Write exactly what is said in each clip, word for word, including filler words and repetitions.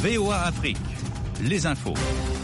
V O A Afrique, les infos.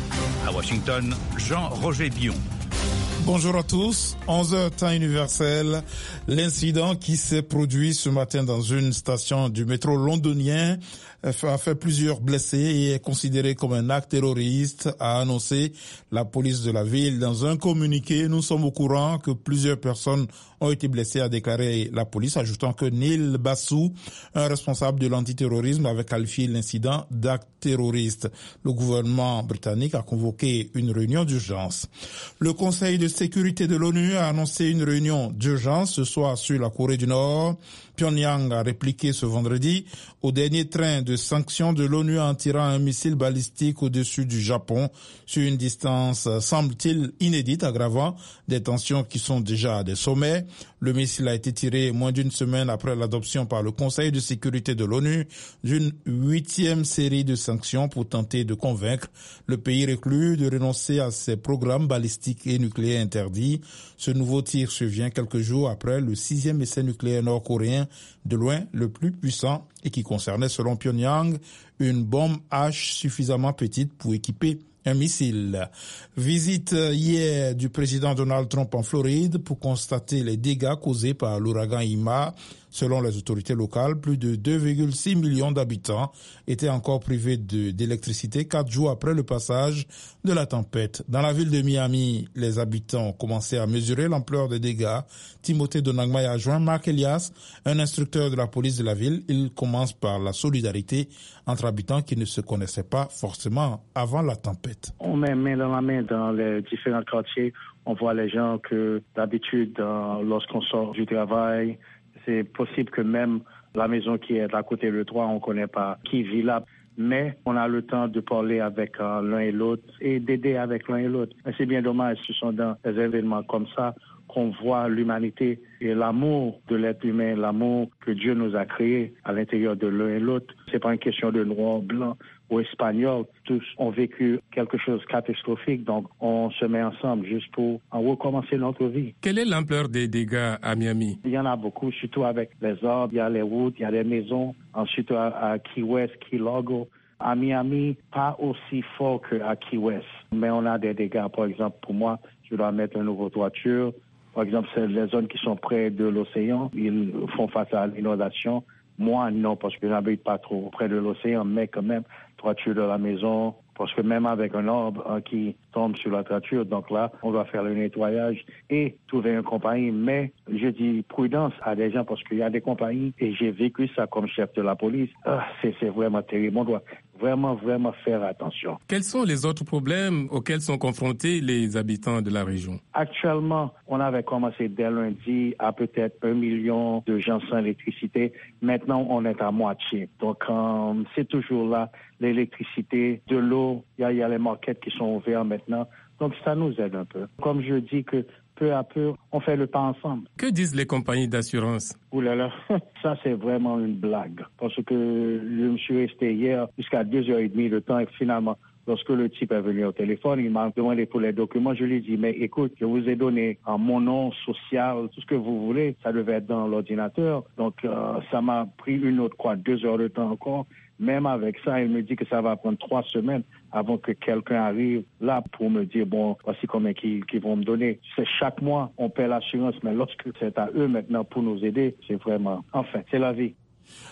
À Washington, Jean-Roger Bion. Bonjour à tous, onze heures temps universel. L'incident qui s'est produit ce matin dans une station du métro londonien a fait plusieurs blessés et est considéré comme un acte terroriste, a annoncé la police de la ville. Dans un communiqué, nous sommes au courant que plusieurs personnes ont été blessées, a déclaré la police, ajoutant que Neil Bassou, un responsable de l'antiterrorisme, avait qualifié l'incident d'acte terroriste. Le gouvernement britannique a convoqué une réunion d'urgence. Le Conseil de sécurité de l'ONU a annoncé une réunion d'urgence ce soir sur la Corée du Nord. Pyongyang a répliqué ce vendredi au dernier train de sanctions de l'ONU en tirant un missile balistique au-dessus du Japon sur une distance, semble-t-il, inédite, aggravant des tensions qui sont déjà à des sommets. Le missile a été tiré moins d'une semaine après l'adoption par le Conseil de sécurité de l'ONU d'une huitième série de sanctions pour tenter de convaincre le pays reclus de renoncer à ses programmes balistiques et nucléaires interdits. Ce nouveau tir survient quelques jours après le sixième essai nucléaire nord-coréen, de loin le plus puissant et qui concernait, selon Pyongyang, une bombe H suffisamment petite pour équiper un missile. Visite hier du président Donald Trump en Floride pour constater les dégâts causés par l'ouragan Irma. Selon les autorités locales, plus de deux virgule six millions d'habitants étaient encore privés de, d'électricité quatre jours après le passage de la tempête. Dans la ville de Miami, les habitants ont commencé à mesurer l'ampleur des dégâts. Timothée Donagma a joint Marc Elias, un instructeur de la police de la ville. Il commence par la solidarité entre habitants qui ne se connaissaient pas forcément avant la tempête. On met main dans la main dans les différents quartiers. On voit les gens que d'habitude, euh, lorsqu'on sort du travail, c'est possible que même la maison qui est à côté de toi, on ne connaît pas qui vit là. Mais on a le temps de parler avec euh, l'un et l'autre et d'aider avec l'un et l'autre. Mais c'est bien dommage, ce sont dans des événements comme ça qu'on voit l'humanité et l'amour de l'être humain, l'amour que Dieu nous a créé à l'intérieur de l'un et l'autre. C'est pas une question de noir, blanc ou espagnol. Tous ont vécu quelque chose de catastrophique, donc on se met ensemble juste pour recommencer notre vie. Quelle est l'ampleur des dégâts à Miami? Il y en a beaucoup, surtout avec les arbres, il y a les routes, il y a les maisons, ensuite à, à Key West, Key Largo. À Miami, pas aussi fort qu'à Key West, mais on a des dégâts. Par exemple, pour moi, je dois mettre une nouvelle toiture. Par exemple, c'est les zones qui sont près de l'océan, ils font face à l'inondation. Moi, non, parce que je n'habite pas trop près de l'océan, mais quand même, toiture de la maison, parce que même avec un arbre hein, qui tombe sur la toiture, donc là, on doit faire le nettoyage et trouver une compagnie. Mais je dis prudence à des gens, parce qu'il y a des compagnies, et j'ai vécu ça comme chef de la police. Ah, c'est, c'est vraiment terrible. On doit vraiment, vraiment faire attention. Quels sont les autres problèmes auxquels sont confrontés les habitants de la région? Actuellement, on avait commencé dès lundi à peut-être un million de gens sans électricité. Maintenant, on est à moitié. Donc, euh, c'est toujours là, l'électricité, de l'eau. Il y a, il y a les markets qui sont ouverts maintenant. Donc, ça nous aide un peu. Comme je dis que peu à peu, on fait le pas ensemble. Que disent les compagnies d'assurance? Ouh là là, ça c'est vraiment une blague. Parce que je me suis resté hier jusqu'à deux heures trente de temps et finalement, lorsque le type est venu au téléphone, il m'a demandé pour les documents. Je lui ai dit, mais écoute, je vous ai donné en mon nom social, tout ce que vous voulez. Ça devait être dans l'ordinateur. Donc, euh, ça m'a pris une autre, quoi, deux heures de temps encore. Même avec ça, il me dit que ça va prendre trois semaines avant que quelqu'un arrive là pour me dire, bon, voici combien qu'ils, qu'ils vont me donner. C'est chaque mois, on paie l'assurance, mais lorsque c'est à eux maintenant pour nous aider, c'est vraiment, enfin, c'est la vie.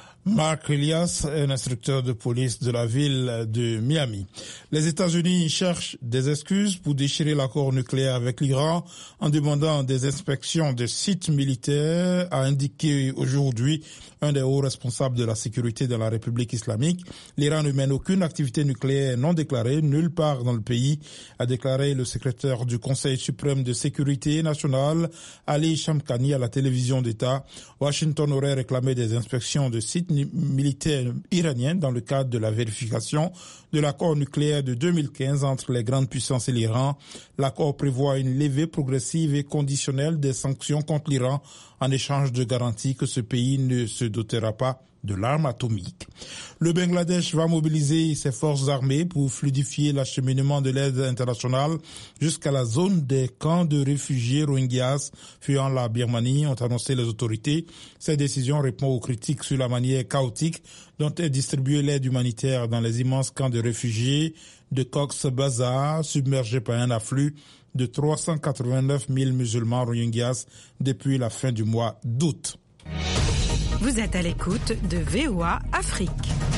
Marc Elias, un instructeur de police de la ville de Miami. Les États-Unis cherchent des excuses pour déchirer l'accord nucléaire avec l'Iran en demandant des inspections de sites militaires, a indiqué aujourd'hui un des hauts responsables de la sécurité de la République islamique. L'Iran ne mène aucune activité nucléaire non déclarée nulle part dans le pays, a déclaré le secrétaire du Conseil suprême de sécurité nationale, Ali Shamkhani, à la télévision d'État. Washington aurait réclamé des inspections de sites militaires iraniens dans le cadre de la vérification de l'accord nucléaire de deux mille quinze entre les grandes puissances et l'Iran. L'accord prévoit une levée progressive et conditionnelle des sanctions contre l'Iran en échange de garanties que ce pays ne se dotera pas de l'arme atomique. Le Bangladesh va mobiliser ses forces armées pour fluidifier l'acheminement de l'aide internationale jusqu'à la zone des camps de réfugiés Rohingyas fuyant la Birmanie, ont annoncé les autorités. Cette décision répond aux critiques sur la manière chaotique dont est distribuée l'aide humanitaire dans les immenses camps de réfugiés de Cox's Bazar, submergés par un afflux de trois cent quatre-vingt-neuf mille musulmans Rohingyas depuis la fin du mois d'août. Vous êtes à l'écoute de V O A Afrique.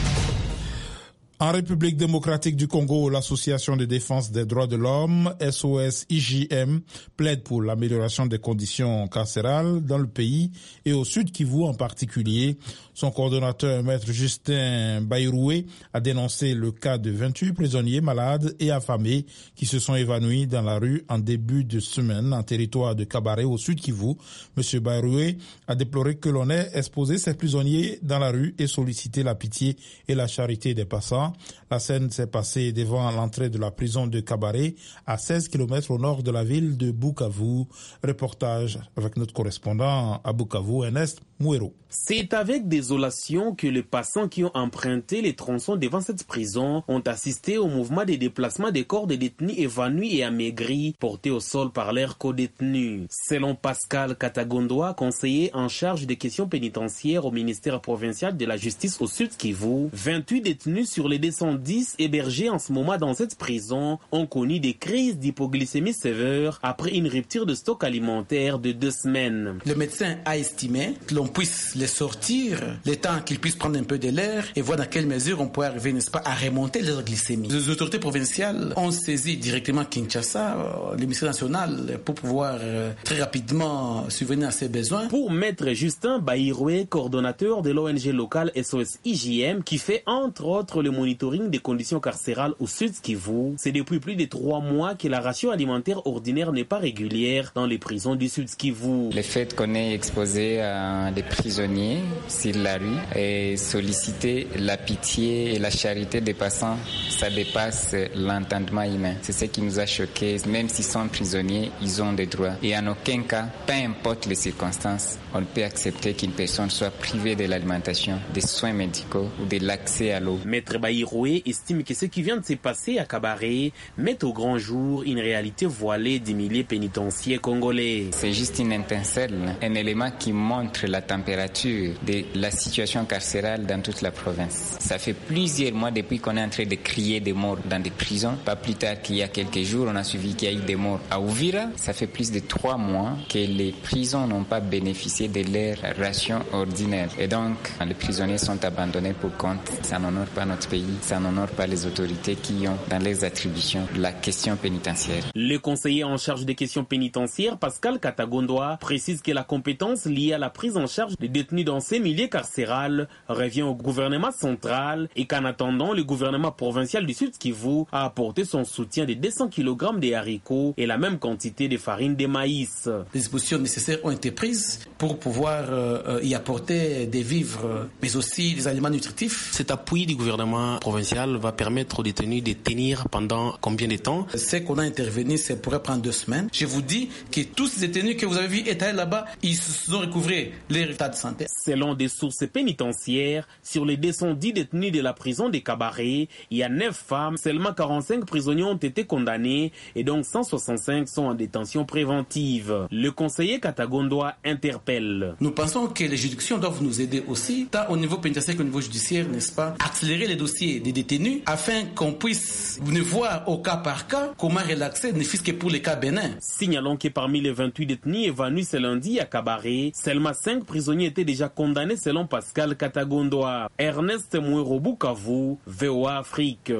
En République démocratique du Congo, l'Association de défense des droits de l'homme, S O S I J M, plaide pour l'amélioration des conditions carcérales dans le pays et au Sud Kivu en particulier. Son coordonnateur, Maître Justin Baïroué, a dénoncé le cas de vingt-huit prisonniers malades et affamés qui se sont évanouis dans la rue en début de semaine en territoire de Kabaré au Sud Kivu. Monsieur Baïroué a déploré que l'on ait exposé ces prisonniers dans la rue et sollicité la pitié et la charité des passants. La scène s'est passée devant l'entrée de la prison de Kabaré, à seize kilomètres au nord de la ville de Bukavu. Reportage avec notre correspondant à Bukavu, Ernest Mouero. C'est avec désolation que les passants qui ont emprunté les tronçons devant cette prison ont assisté au mouvement de déplacement des corps des détenus évanouis et amaigris portés au sol par leurs co-détenus. Selon Pascal Katagondoa, conseiller en charge des questions pénitentiaires au ministère provincial de la justice au Sud Kivu, vingt-huit détenus sur les deux cent dix hébergés en ce moment dans cette prison ont connu des crises d'hypoglycémie sévère après une rupture de stock alimentaire de deux semaines. Le médecin a estimé que l'on puisse les sortir, le temps qu'ils puissent prendre un peu de l'air et voir dans quelle mesure on peut arriver, n'est-ce pas, à remonter leur glycémie. Les autorités provinciales ont saisi directement Kinshasa, euh, le ministère national, pour pouvoir euh, très rapidement subvenir à ses besoins. Pour Maître Justin Baïroué, coordonnateur de l'O N G locale S O S I J M, qui fait entre autres le monitoring des conditions carcérales au Sud Kivu, c'est depuis plus de trois mois que la ration alimentaire ordinaire n'est pas régulière dans les prisons du Sud Kivu. Le fait qu'on est exposé à des prisonniers sur la rue et solliciter la pitié et la charité des passants, ça dépasse l'entendement humain. C'est ce qui nous a choqués. Même s'ils sont prisonniers, ils ont des droits. Et en aucun cas, peu importe les circonstances, on ne peut accepter qu'une personne soit privée de l'alimentation, des soins médicaux ou de l'accès à l'eau. Maître Baïroué estime que ce qui vient de se passer à Kabaré met au grand jour une réalité voilée des milliers pénitentiaires congolais. C'est juste une étincelle, un élément qui montre la température de la situation carcérale dans toute la province. Ça fait plusieurs mois depuis qu'on est en train de crier des morts dans des prisons. Pas plus tard qu'il y a quelques jours, on a suivi qu'il y a eu des morts à Uvira. Ça fait plus de trois mois que les prisons n'ont pas bénéficié de leur ration ordinaire. Et donc, les prisonniers sont abandonnés pour compte. Ça n'honore pas notre pays, ça n'honore pas les autorités qui ont dans leurs attributions la question pénitentiaire. Le conseiller en charge des questions pénitentiaires, Pascal Katagondoa, précise que la compétence liée à la prise en charge des détenus dans ces milieux carcérales revient au gouvernement central et qu'en attendant, le gouvernement provincial du Sud Kivu a apporté son soutien de deux cents kilogrammes de haricots et la même quantité de farine de maïs. Les dispositions nécessaires ont été prises pour pouvoir euh, y apporter des vivres, mais aussi des aliments nutritifs. Cet appui du gouvernement provincial va permettre aux détenus de tenir pendant combien de temps? Ce qu'on a intervenu, c'est pourrait prendre deux semaines. Je vous dis que tous ces détenus que vous avez vus étaler là-bas, ils ont recouvré leur état de santé. Selon des sources pénitentiaires, sur les deux cent dix détenus de la prison de Kabaré, il y a neuf femmes, seulement quarante-cinq prisonniers ont été condamnés et donc cent soixante-cinq sont en détention préventive. Le conseiller Katagondoa interpelle. Nous pensons que les juridictions doivent nous aider aussi, tant au niveau pénitentiaire qu'au niveau judiciaire, n'est-ce pas, accélérer les dossiers des détenus afin qu'on puisse ne voir au cas par cas comment relaxer, ne fût-ce que pour les cas bénins. Signalons que parmi les vingt-huit détenus évanouis ce lundi à Kabaré, seulement cinq prisonniers étaient déjà condamnés selon Pascal Katagondoa. Ernest Mouero, Bukavu, V O A Afrique.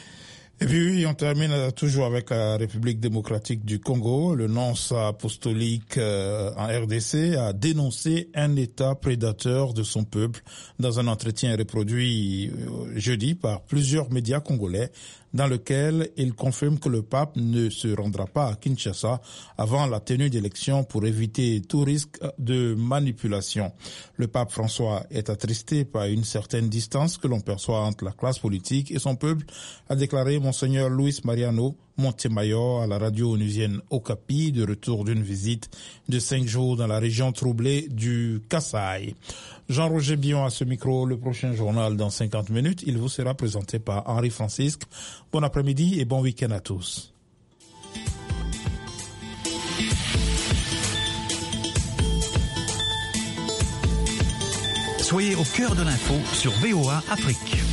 Et puis, on termine toujours avec la République démocratique du Congo. Le nonce apostolique euh, en R D C a dénoncé un État prédateur de son peuple dans un entretien reproduit euh, jeudi par plusieurs médias congolais, dans lequel il confirme que le pape ne se rendra pas à Kinshasa avant la tenue d'élections pour éviter tout risque de manipulation. Le pape François est attristé par une certaine distance que l'on perçoit entre la classe politique et son peuple, a déclaré Monseigneur Luis Mariano Montemayor à la radio onusienne Okapi, de retour d'une visite de cinq jours dans la région troublée du Kasaï. Jean-Roger Bion à ce micro. Le prochain journal dans cinquante minutes. Il vous sera présenté par Henri Francisque. Bon après-midi et bon week-end à tous. Soyez au cœur de l'info sur V O A Afrique.